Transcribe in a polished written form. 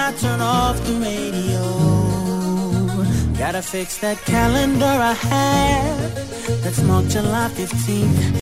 I turn off the radio. Gotta fix that calendar I had that's marked July 15th.